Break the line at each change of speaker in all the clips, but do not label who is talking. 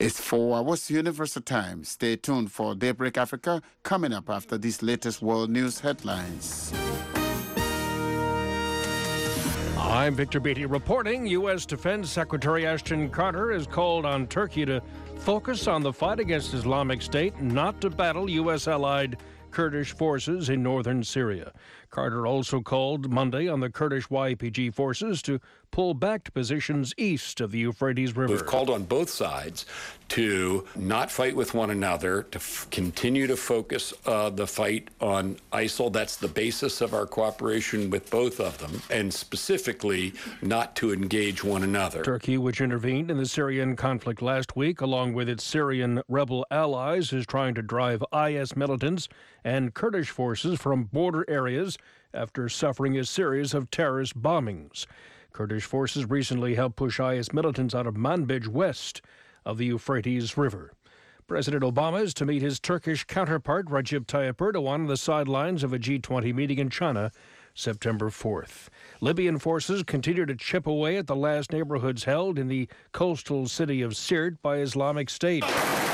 It's 4 hours Universal Time. Stay tuned for Daybreak Africa coming up after these latest world news headlines.
I'm Victor Beatty reporting. U.S. Defense Secretary Ashton Carter has called on Turkey to focus on the fight against Islamic State, not to battle U.S. allied Kurdish forces in northern Syria. Carter also called Monday on the Kurdish YPG forces to pull back to positions east of the Euphrates River.
We've called on both sides to not fight with one another, to continue to focus the fight on ISIL. That's the basis of our cooperation with both of them, and specifically not to engage one another.
Turkey, which intervened in the Syrian conflict last week, along with its Syrian rebel allies, is trying to drive IS militants and Kurdish forces from border areas after suffering a series of terrorist bombings. Kurdish forces recently helped push IS militants out of Manbij west of the Euphrates River. President Obama is to meet his Turkish counterpart Recep Tayyip Erdogan on the sidelines of a G20 meeting in China September 4th. Libyan forces continue to chip away at the last neighborhoods held in the coastal city of Sirte by Islamic State.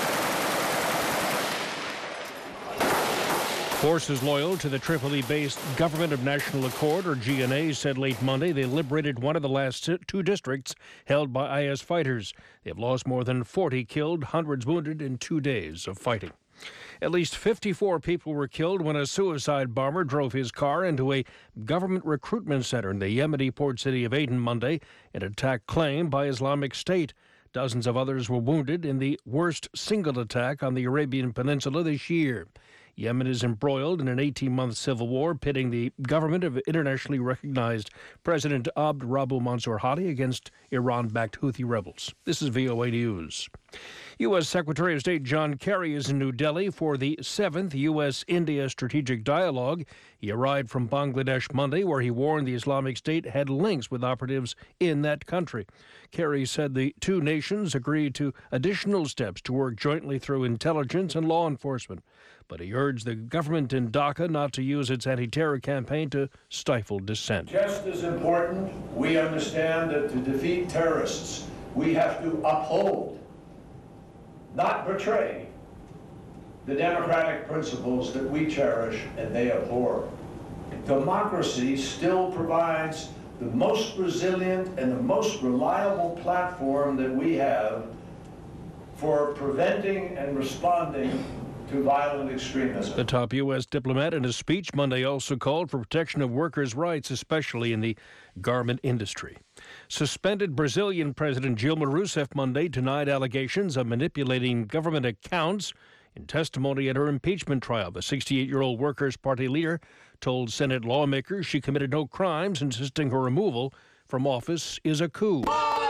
Forces loyal to the Tripoli-based Government of National Accord, or GNA, said late Monday they liberated one of the last two districts held by IS fighters. They have lost more than 40 killed, hundreds wounded in 2 days of fighting. At least 54 people were killed when a suicide bomber drove his car into a government recruitment center in the Yemeni port city of Aden Monday, an attack claimed by Islamic State. Dozens of others were wounded in the worst single attack on the Arabian Peninsula this year. Yemen is embroiled in an 18-month civil war pitting the government of internationally recognized President Abd Rabbu Mansour Hadi against Iran-backed Houthi rebels. This is VOA News. U.S. Secretary of State John Kerry is in New Delhi for the 7th U.S.-India Strategic Dialogue. He arrived from Bangladesh Monday, where he warned the Islamic State had links with operatives in that country. Kerry said the two nations agreed to additional steps to work jointly through intelligence and law enforcement. But he urged the government in Dhaka not to use its anti-terror campaign to stifle dissent.
Just as important, we understand that to defeat terrorists, we have to uphold, not betray, the democratic principles that we cherish and they abhor. Democracy still provides the most resilient and the most reliable platform that we have for preventing and responding to violent extremism.
The top U.S. diplomat in a speech Monday also called for protection of workers' rights, especially in the garment industry. Suspended Brazilian President Dilma Rousseff Monday denied allegations of manipulating government accounts. In testimony at her impeachment trial, the 68-year-old Workers' Party leader told Senate lawmakers she committed no crimes, insisting her removal from office is a coup.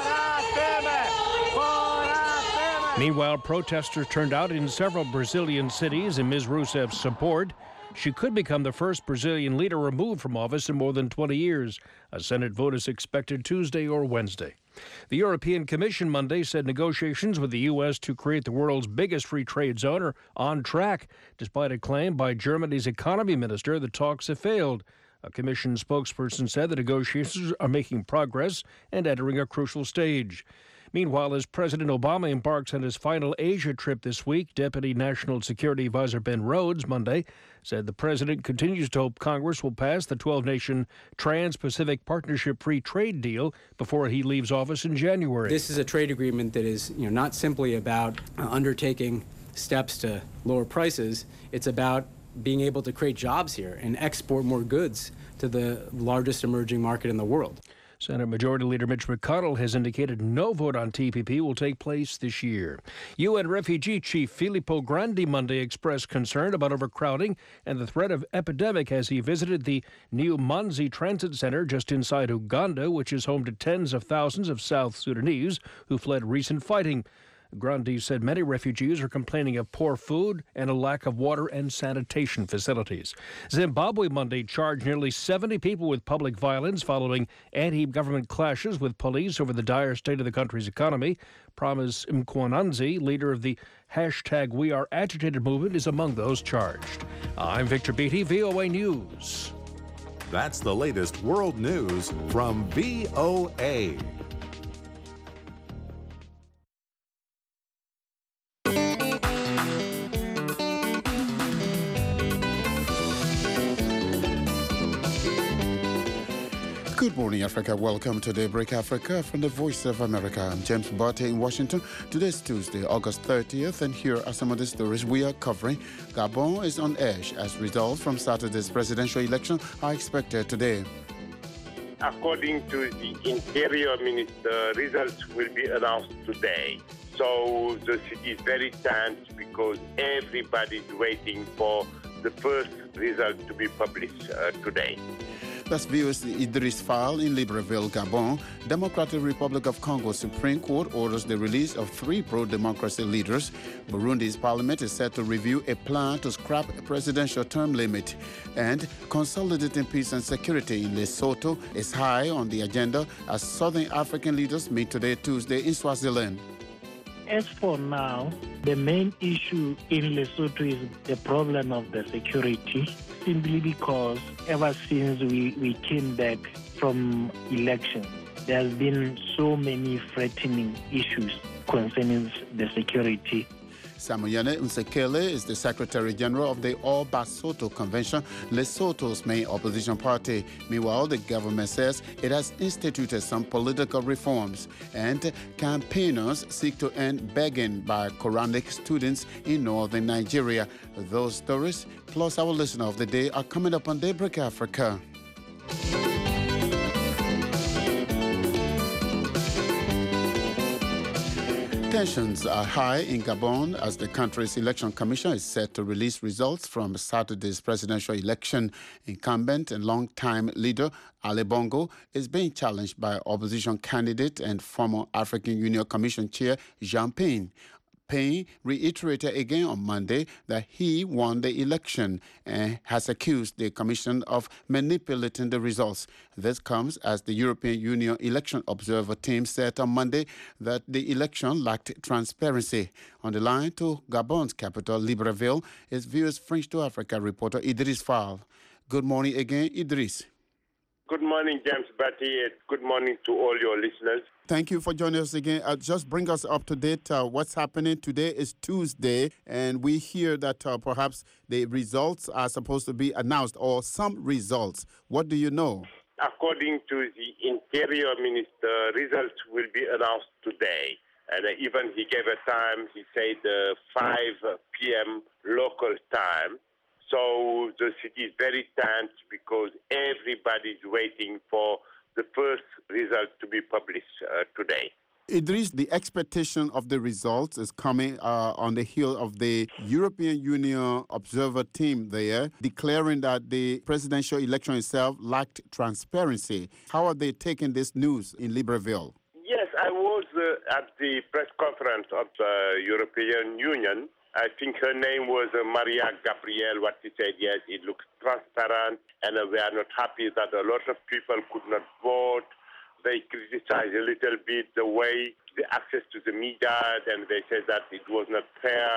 Meanwhile, protesters turned out in several Brazilian cities in Ms. Rousseff's support. She could become the first Brazilian leader removed from office in more than 20 years. A Senate vote is expected Tuesday or Wednesday. The European Commission Monday said negotiations with the U.S. to create the world's biggest free trade zone are on track, despite a claim by Germany's economy minister that talks have failed. A Commission spokesperson said the negotiations are making progress and entering a crucial stage. Meanwhile, as President Obama embarks on his final Asia trip this week, Deputy National Security Advisor Ben Rhodes Monday said the president continues to hope Congress will pass the 12-nation Trans-Pacific Partnership Free Trade Deal before he leaves office in January.
This is a trade agreement that is, not simply about undertaking steps to lower prices. It's about being able to create jobs here and export more goods to the largest emerging market in the world.
Senate Majority Leader Mitch McConnell has indicated no vote on TPP will take place this year. UN Refugee Chief Filippo Grandi Monday expressed concern about overcrowding and the threat of epidemic as he visited the New Manzi Transit Center just inside Uganda, which is home to tens of thousands of South Sudanese who fled recent fighting. Grandi said many refugees are complaining of poor food and a lack of water and sanitation facilities. Zimbabwe Monday charged nearly 70 people with public violence following anti-government clashes with police over the dire state of the country's economy. Promise Mkwananzi, leader of the #WeAreAgitated movement, is among those charged. I'm Victor Beatty, VOA News.
That's the latest world news from VOA.
morning, Africa. Welcome to Daybreak Africa from the Voice of America. I'm James Barty in Washington. Today's Tuesday, August 30th, and here are some of the stories we are covering. Gabon is on edge as results from Saturday's presidential election are expected today.
According to the Interior Minister, results will be announced today. So the city is very tense because everybody is waiting for the first result to be published today.
That's views the Idris Fall in Libreville, Gabon. Democratic Republic of Congo Supreme Court orders the release of 3 pro-democracy leaders. Burundi's parliament is set to review a plan to scrap a presidential term limit. And consolidating peace and security in Lesotho is high on the agenda as Southern African leaders meet today, Tuesday, in Swaziland.
As for now, the main issue in Lesotho is the problem of the security, simply because ever since we came back from elections, there has been so many threatening issues concerning the security.
Samoyane Nsekele is the Secretary General of the All Basotho Convention, Lesotho's main opposition party. Meanwhile, the government says it has instituted some political reforms, and campaigners seek to end begging by Quranic students in northern Nigeria. Those stories, plus our listener of the day, are coming up on Daybreak Africa. Tensions are high in Gabon as the country's election commission is set to release results from Saturday's presidential election. Incumbent and long-time leader Ali Bongo is being challenged by opposition candidate and former African Union Commission Chair Jean Ping. Payne reiterated again on Monday that he won the election and has accused the Commission of manipulating the results. This comes as the European Union Election Observer team said on Monday that the election lacked transparency. On the line to Gabon's capital, Libreville, is Viewers French to Africa reporter Idris Fall. Good morning again, Idris.
Good morning, James Batty, and good morning to all your listeners.
Thank you for joining us again. Just bring us up to date. What's happening today is Tuesday, and we hear that perhaps the results are supposed to be announced, or some results. What do you know?
According to the Interior Minister, results will be announced today. And even he gave a time, he said 5 p.m. local time. So the city is very tense because everybody is waiting for the first result to be published today.
Idris, the expectation of the results is coming on the heel of the European Union observer team there, declaring that the presidential election itself lacked transparency. How are they taking this news in Libreville?
Yes, I was at the press conference of the European Union. I think her name was Maria Gabriel. What she said, yes, it looks transparent, and we are not happy that a lot of people could not vote. They criticized a little bit the way the access to the media, and they said that it was not fair.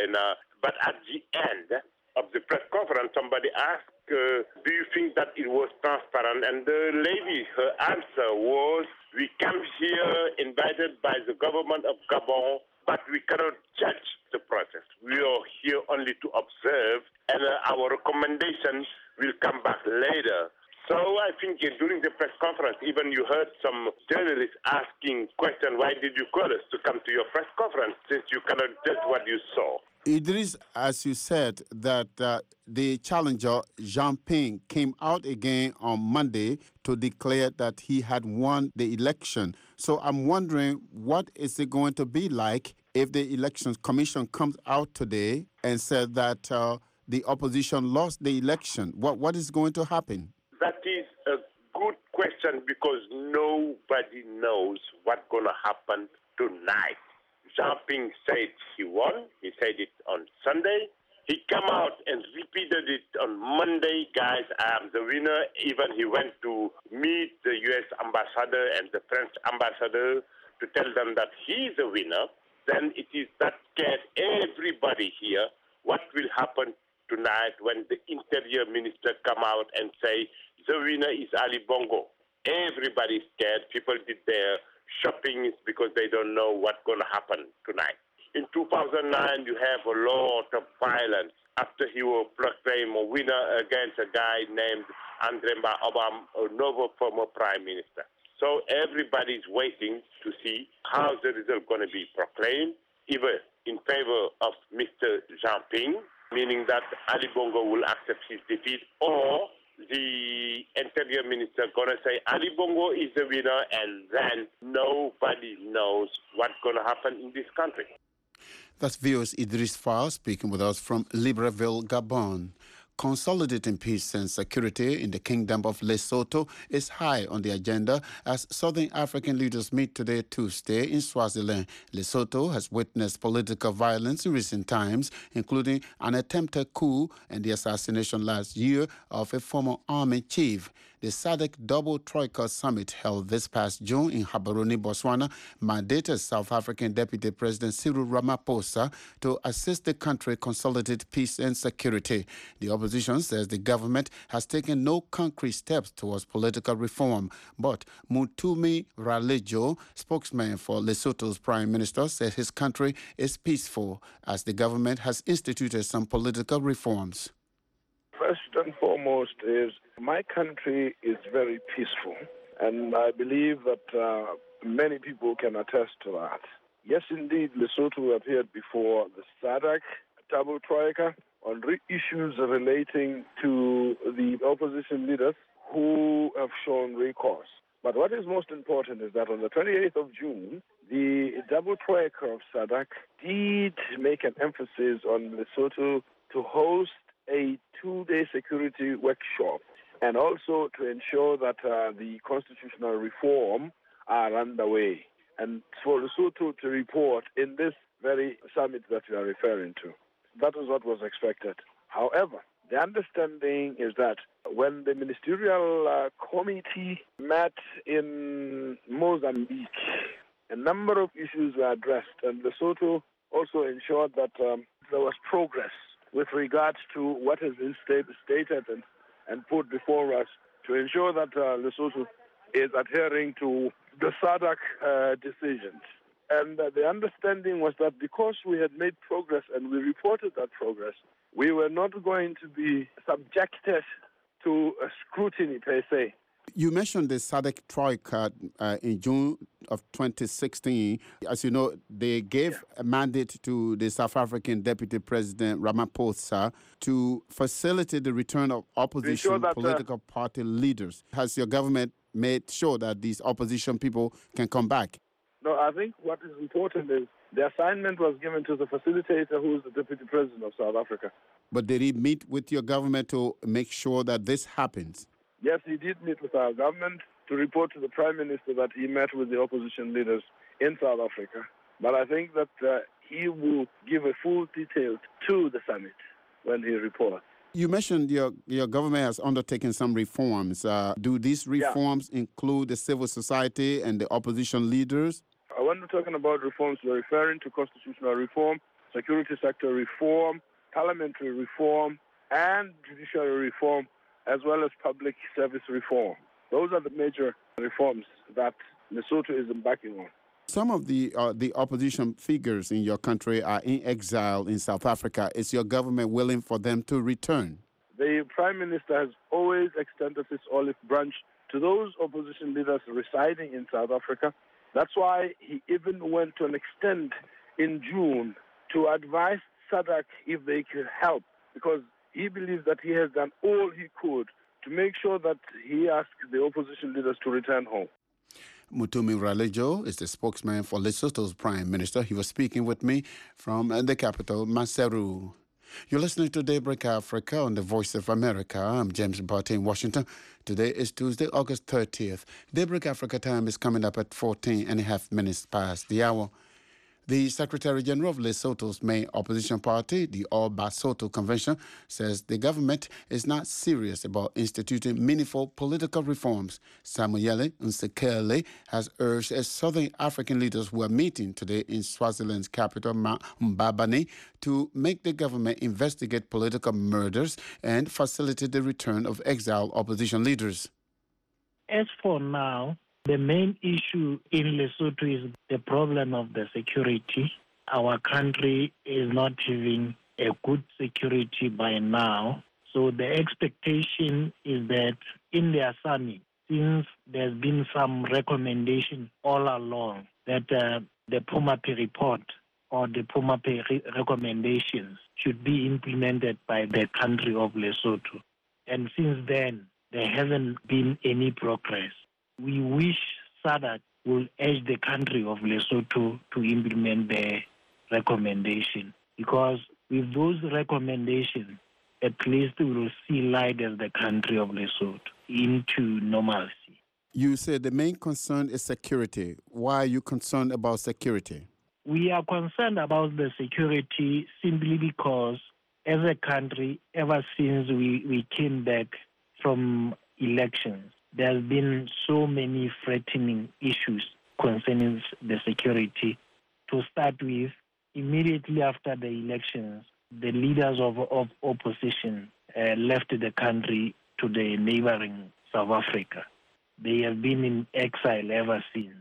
But at the end of the press conference, somebody asked, do you think that it was transparent? And the lady, her answer was, we come here invited by the government of Gabon, but we cannot judge the process. We are here only to observe, and our recommendations will come back later. So I think during the press conference, even you heard some journalists asking questions, why did you call us to come to your press conference since you cannot judge what you saw?
Idris, as you said, that the challenger, Jean Ping, came out again on Monday to declare that he had won the election. So I'm wondering, what is it going to be like if the Elections Commission comes out today and said that the opposition lost the election? What is going to happen?
That is a good question because nobody knows what's going to happen tonight. Jean Ping said he won. He said it on Sunday. He came out and repeated it on Monday. Guys, I am the winner. Even he went to meet the U.S. ambassador and the French ambassador to tell them that he is the winner. Then it is that scared everybody here what will happen tonight when the interior minister come out and say the winner is Ali Bongo. Everybody is scared. People did their shopping because they don't know what's going to happen tonight. In 2009, you have a lot of violence after he was proclaimed a winner against a guy named Andremba Obama, Novo former prime minister. So everybody's waiting to see how the result going to be proclaimed, either in favor of Mr. Jinping, meaning that Ali Bongo will accept his defeat, or the interior minister going to say Ali Bongo is the winner, and then nobody knows what's going to happen in this country.
That's VOS Idris Fall speaking with us from Libreville, Gabon. Consolidating peace and security in the Kingdom of Lesotho is high on the agenda as Southern African leaders meet today, Tuesday, in Swaziland. Lesotho has witnessed political violence in recent times, including an attempted coup and the assassination last year of a former army chief. The SADC Double Troika Summit held this past June in Gaborone, Botswana, mandated South African Deputy President Cyril Ramaphosa to assist the country consolidate peace and security. The opposition says the government has taken no concrete steps towards political reform. But Mutumi Ralejo, spokesman for Lesotho's prime minister, said his country is peaceful as the government has instituted some political reforms.
First and foremost is my country is very peaceful, and I believe that many people can attest to that. Yes, indeed, Lesotho appeared before the SADC Double Troika on issues relating to the opposition leaders who have shown recourse. But what is most important is that on the 28th of June, the Double Troika of SADC did make an emphasis on Lesotho to host a 2-day security workshop, and also to ensure that the constitutional reform are underway, and for Lesotho to report in this very summit that you are referring to. That is what was expected. However, the understanding is that when the ministerial committee met in Mozambique, a number of issues were addressed, and Lesotho also ensured that there was progress with regards to what has been stated and put before us to ensure that Lesotho is adhering to the SADC decisions. And the understanding was that because we had made progress and we reported that progress, we were not going to be subjected to a scrutiny per se.
You mentioned the SADC Troika in June of 2016. As you know, they gave a mandate to the South African Deputy President Ramaphosa to facilitate the return of opposition political party leaders. Has your government made sure that these opposition people can come back?
No, I think what is important is the assignment was given to the facilitator, who is the Deputy President of South Africa.
But did he meet with your government to make sure that this happens?
Yes, he did meet with our government to report to the Prime Minister that he met with the opposition leaders in South Africa. But I think that he will give a full detail to the summit when he reports.
You mentioned your government has undertaken some reforms. Do these reforms include the civil society and the opposition leaders?
When we're talking about reforms, we're referring to constitutional reform, security sector reform, parliamentary reform, and judiciary reform, as well as public service reform. Those are the major reforms that Lesotho is embarking on.
Some of the opposition figures in your country are in exile in South Africa. Is your government willing for them to return?
The Prime Minister has always extended his olive branch to those opposition leaders residing in South Africa. That's why he even went to an extent in June to advise SADC if they could help, because he believes that he has done all he could to make sure that he asked the opposition leaders to return home.
Mutumi Ralejo is the spokesman for Lesotho's Prime Minister. He was speaking with me from the capital, Maseru. You're listening to Daybreak Africa on the Voice of America. I'm James Barty in Washington. Today is Tuesday, August 30th. Daybreak Africa time is coming up at 14.5 minutes past the hour. The Secretary General of Lesotho's main opposition party, the All Basotho Convention, says the government is not serious about instituting meaningful political reforms. Samuel Nsekele has urged Southern African leaders who are meeting today in Swaziland's capital, Mbabane, to make the government investigate political murders and facilitate the return of exiled opposition leaders.
As for now, the main issue in Lesotho is the problem of the security. Our country is not having a good security by now. So the expectation is that in their summit, since there's been some recommendation all along that the POMAPE report or the POMAPE recommendations should be implemented by the country of Lesotho. And since then, there hasn't been any progress. We wish SADC will urge the country of Lesotho to implement the recommendation, because with those recommendations, at least we will see light as the country of Lesotho into normalcy.
You said the main concern is security. Why are you concerned about security?
We are concerned about the security simply because as a country, ever since we came back from elections, there have been so many threatening issues concerning the security. To start with, immediately after the elections, the leaders of opposition left the country to the neighboring South Africa. They have been in exile ever since.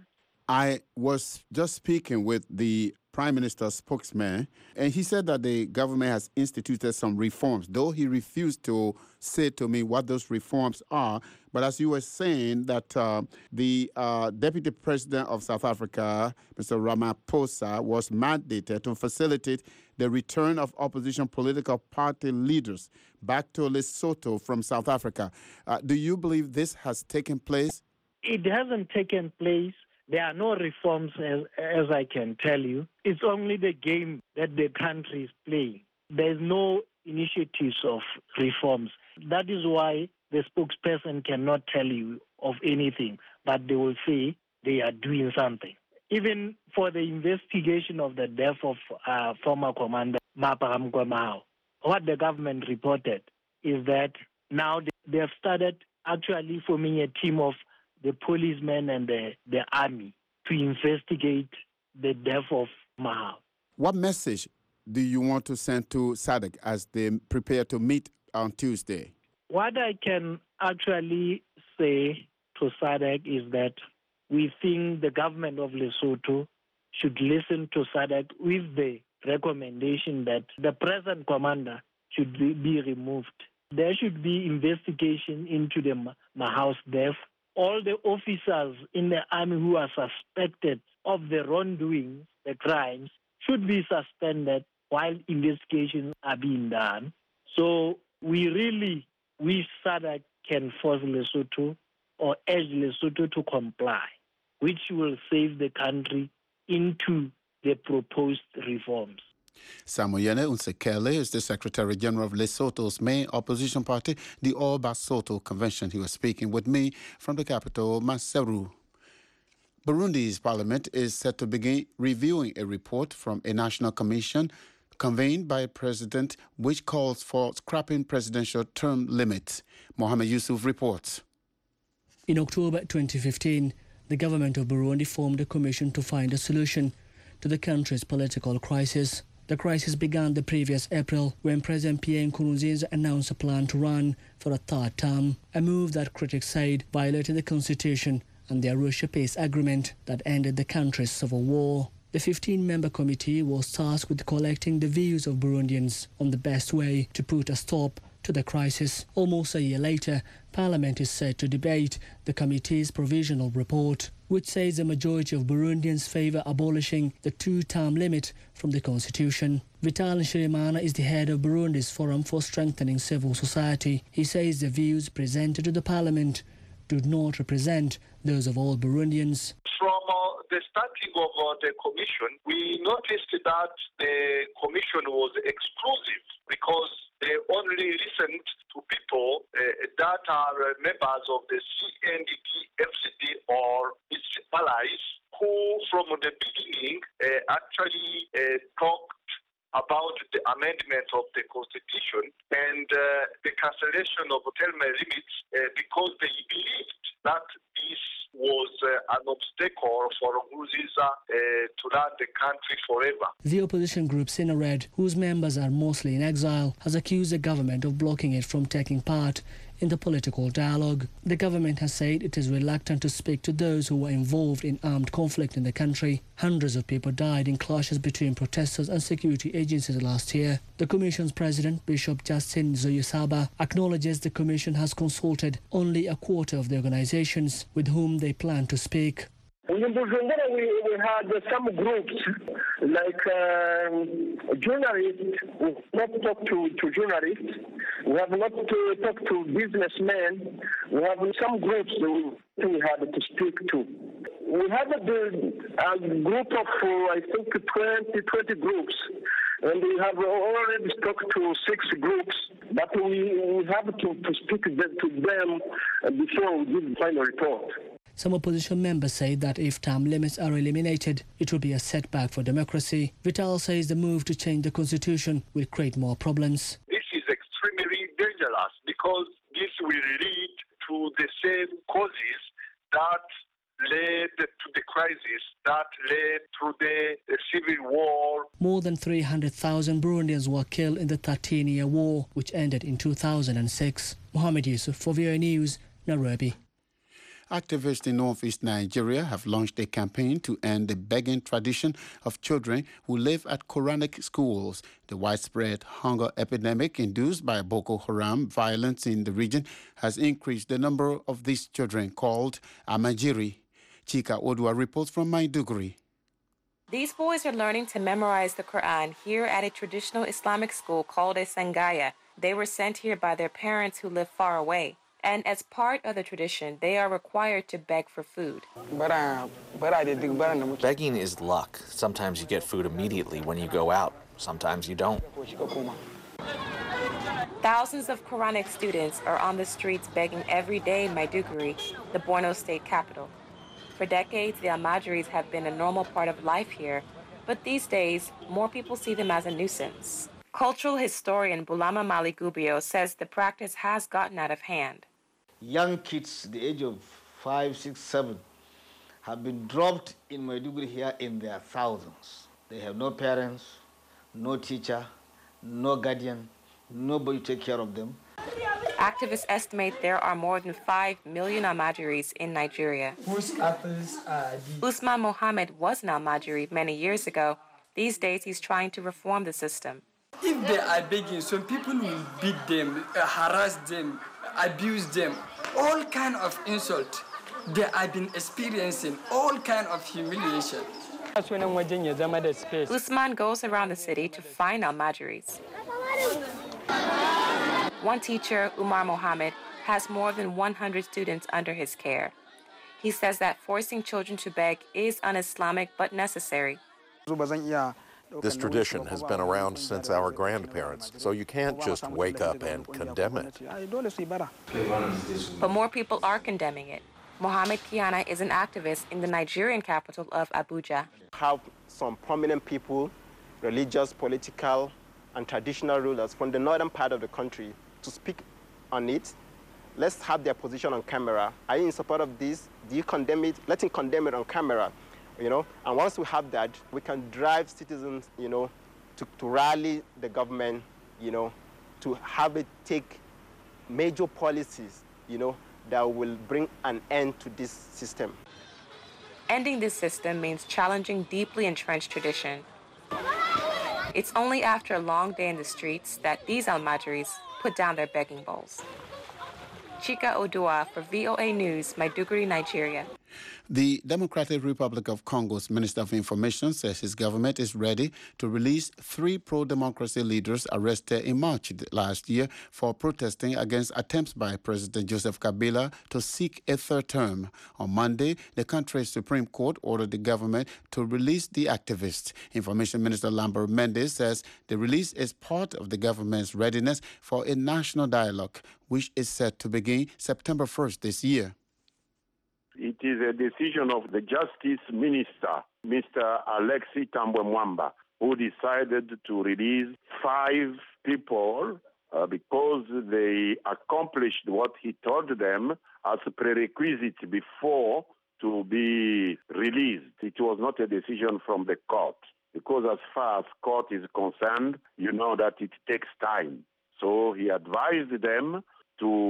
I was just speaking with the Prime Minister's spokesman, and he said that the government has instituted some reforms, though he refused to say to me what those reforms are. But as you were saying, that the Deputy President of South Africa, Mr. Ramaphosa, was mandated to facilitate the return of opposition political party leaders back to Lesotho from South Africa. Do you believe this has taken place?
It hasn't taken place. There are no reforms, as I can tell you. It's only the game that the country is playing. There's no initiatives of reforms. That is why the spokesperson cannot tell you of anything, but they will say they are doing something. Even for the investigation of the death of former Commander Mapa Ramgwamao, what the government reported is that now they have started actually forming a team of the policemen and the army to investigate the death of Mahal.
What message do you want to send to SADC as they prepare to meet on Tuesday?
What I can actually say to SADC is that we think the government of Lesotho should listen to SADC with the recommendation that the present commander should be removed. There should be investigation into the Mahal's death. All the officers in the army who are suspected of the wrongdoing, the crimes, should be suspended while investigations are being done. So we really wish SADC can force Lesotho or urge Lesotho to comply, which will save the country into the proposed reforms.
Samoyene Unsekele is the Secretary General of Lesotho's main opposition party, the All Basotho Convention. He was speaking with me from the capital, Maseru. Burundi's parliament is set to begin reviewing a report from a national commission convened by a president which calls for scrapping presidential term limits. Mohamed Yusuf reports.
In October 2015, the government of Burundi formed a commission to find a solution to the country's political crisis. The crisis began the previous April when President Pierre Nkurunziza announced a plan to run for a third term, a move that critics said violated the constitution and the Arusha Peace Agreement that ended the country's civil war. The 15-member committee was tasked with collecting the views of Burundians on the best way to put a stop to the crisis. Almost a year later, Parliament is set to debate the committee's provisional report, which says a majority of Burundians favour abolishing the two-term limit from the constitution. Vital Nshimiyimana is the head of Burundi's Forum for Strengthening Civil Society. He says the views presented to the Parliament do not represent those of all Burundians.
From the starting of the commission, we noticed that the commission was exclusive because they only listened to people that are members of the CNDP-FCD or its allies, who from the beginning actually talked about the amendment of the constitution and the cancellation of term limits because they believed that this was an obstacle for Nkurunziza to run the country forever.
The opposition group Sinared, whose members are mostly in exile, has accused the government of blocking it from taking part in the political dialogue. The government has said it is reluctant to speak to those who were involved in armed conflict in the country. Hundreds of people died in clashes between protesters and security agencies last year. The Commission's president, Bishop Justin Zoyosaba, acknowledges the Commission has consulted only a quarter of the organizations with whom they plan to speak.
In Bujumbura, we had some groups like journalists who have not talked to journalists. We have not talked to businessmen. We have some groups we had to speak to. We have a group of, I think, 20 groups. And we have already talked to 6 groups, but we have to speak to them before we give the final report.
Some opposition members say that if term limits are eliminated, it will be a setback for democracy. Vital says the move to change the constitution will create more problems.
This is extremely dangerous because this will lead to the same causes that led to the crisis, that led to the civil war.
More than 300,000 Burundians were killed in the 13-year war, which ended in 2006. Mohammed Yusuf for VOA News, Nairobi.
Activists in northeast Nigeria have launched a campaign to end the begging tradition of children who live at Quranic schools. The widespread hunger epidemic induced by Boko Haram violence in the region has increased the number of these children called Amajiri. Chika Odua reports from Maiduguri.
These boys are learning to memorize the Quran here at a traditional Islamic school called a Sangaya. They were sent here by their parents who live far away. And as part of the tradition, they are required to beg for food.
Begging is luck. Sometimes you get food immediately when you go out. Sometimes you don't.
Thousands of Quranic students are on the streets begging every day in Maiduguri, the Borno state capital. For decades, the Almajiris have been a normal part of life here, but these days, more people see them as a nuisance. Cultural historian Bulama Maligubio says the practice has gotten out of hand.
Young kids, the age of 5, 6, 7, have been dropped in Maiduguri here in their thousands. They have no parents, no teacher, no guardian, nobody to take care of them.
Activists estimate there are more than 5 million Almajiris in Nigeria. Usman Mohammed was an Almajiri many years ago. These days, he's trying to reform the system.
If they are begging, some people will beat them, harass them, abuse them, all kind of insult. They have been experiencing all kind of humiliation.
Usman goes around the city to find Almajiris. One teacher, Umar Mohammed, has more than 100 students under his care. He says that forcing children to beg is un-Islamic but necessary.
This tradition has been around since our grandparents, so you can't just wake up and condemn it.
But more people are condemning it. Mohammed Kiana is an activist in the Nigerian capital of Abuja.
Have some prominent people, religious, political, and traditional rulers from the northern part of the country to speak on it. Let's have their position on camera. Are you in support of this? Do you condemn it? Let him condemn it on camera. And once we have that, we can drive citizens, to rally the government, to have it take major policies, that will bring an end to this system.
Ending this system means challenging deeply entrenched tradition. It's only after a long day in the streets that these Almajiris put down their begging bowls. Chika Odua for VOA News, Maiduguri, Nigeria.
The Democratic Republic of Congo's Minister of Information says his government is ready to release 3 pro-democracy leaders arrested in March last year for protesting against attempts by President Joseph Kabila to seek a 3rd term. On Monday, the country's Supreme Court ordered the government to release the activists. Information Minister Lambert Mendes says the release is part of the government's readiness for a national dialogue, which is set to begin September 1st this year.
It is a decision of the Justice Minister, Mr. Alexis Tambwe Mwamba, who decided to release 5 people because they accomplished what he told them as a prerequisite before to be released. It was not a decision from the court, because as far as court is concerned, you know that it takes time. So he advised them to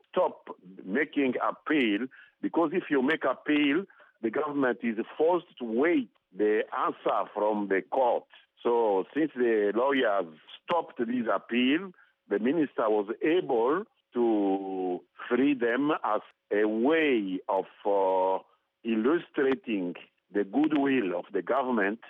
stop making appeal, because if you make appeal, the government is forced to wait the answer from the court. So since the lawyers stopped this appeal, the minister was able to free them as a way of illustrating the goodwill of the government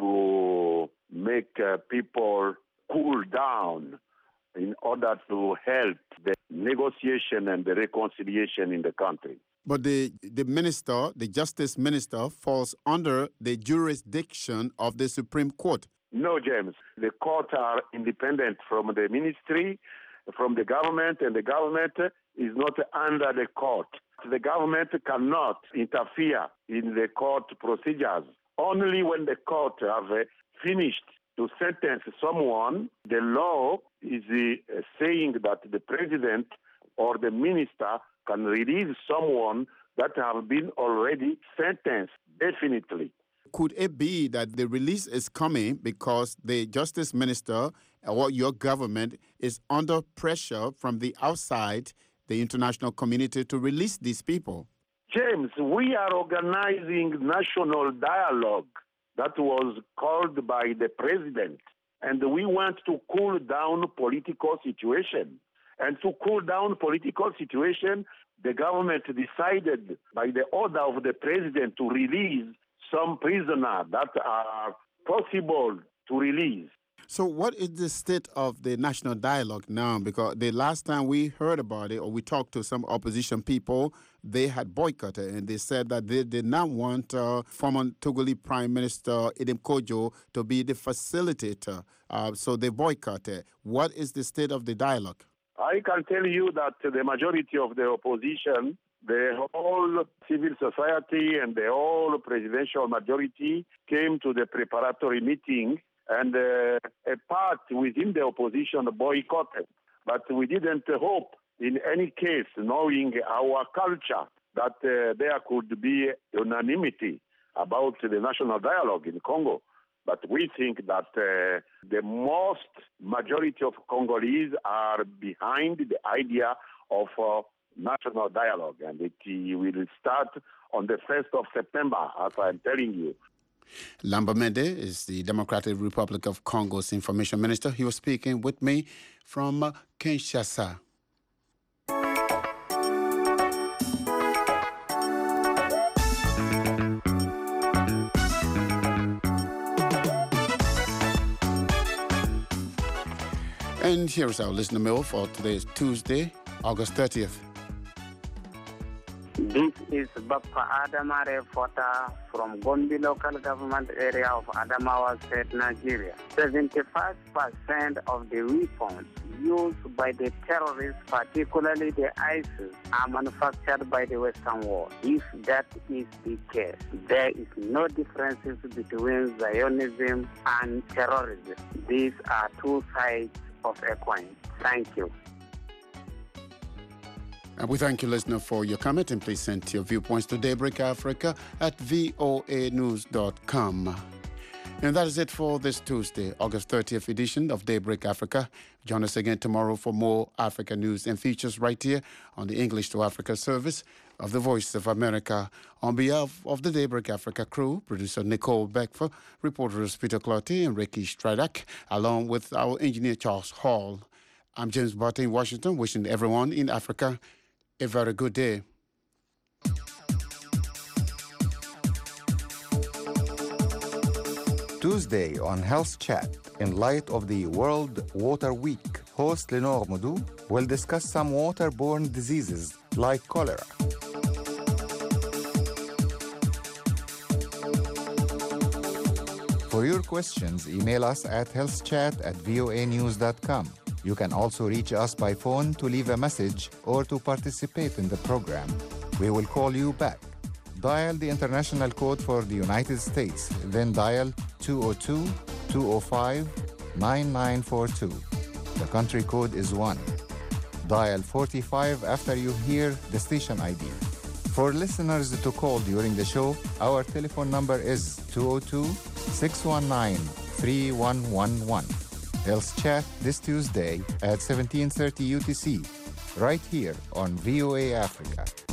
to make people cool down in order to help the negotiation and the reconciliation in the country.
But the minister, the justice minister, falls under the jurisdiction of the Supreme Court.
No, James. The courts are independent from the ministry, from the government, and the government is not under the court. The government cannot interfere in the court procedures. Only when the court have finished to sentence someone, the law is saying that the president or the minister can release someone that have been already sentenced definitely.
Could it be that the release is coming because the justice minister or your government is under pressure from the outside, the international community, to release these people?
James, we are organizing national dialogue that was called by the president, and we want to cool down political situation. And to cool down political situation, the government decided by the order of the president to release some prisoners that are possible to release.
So what is the state of the national dialogue now? Because the last time we heard about it, or we talked to some opposition people, they had boycotted, and they said that they did not want former Togolese Prime Minister Edem Kojo to be the facilitator. So they boycotted. What is the state of the dialogue?
I can tell you that the majority of the opposition, the whole civil society and the whole presidential majority came to the preparatory meeting, and a part within the opposition boycotted. But we didn't hope in any case, knowing our culture, that there could be unanimity about the national dialogue in Congo. But we think that the most majority of Congolese are behind the idea of national dialogue, and it will start on the 1st of September, as I'm telling you.
Lamba Mende is the Democratic Republic of Congo's information minister. He was speaking with me from Kinshasa. And here's our listener mail for today's Tuesday, August 30th.
This is Bappa Adama, reporter from Gombe local government area of Adamawa State, Nigeria. 75% of the weapons used by the terrorists, particularly the ISIS, are manufactured by the Western world. If that is the case, there is no differences between Zionism and terrorism. These are two sides of a coin. Thank you.
And we thank you, listener, for your comment, and please send your viewpoints to Daybreak Africa at voanews.com. And that is it for this Tuesday, August 30th edition of Daybreak Africa. Join us again tomorrow for more Africa news and features right here on the English to Africa service of the Voice of America. On behalf of the Daybreak Africa crew, producer Nicole Beckford, reporters Peter Clottey and Ricky Stradak, along with our engineer Charles Hall. I'm James Barton in Washington, wishing everyone in Africa a very good day.
Tuesday on Health Chat, in light of the World Water Week, host Lenore Moudou will discuss some waterborne diseases like cholera. For your questions, email us at healthchat@voanews.com. You can also reach us by phone to leave a message or to participate in the program. We will call you back. Dial the international code for the United States, then dial 202-205-9942. The country code is 1. Dial 45 after you hear the station ID. For listeners to call during the show, our telephone number is 202-619-3111. Health Chat this Tuesday at 17:30 UTC, right here on VOA Africa.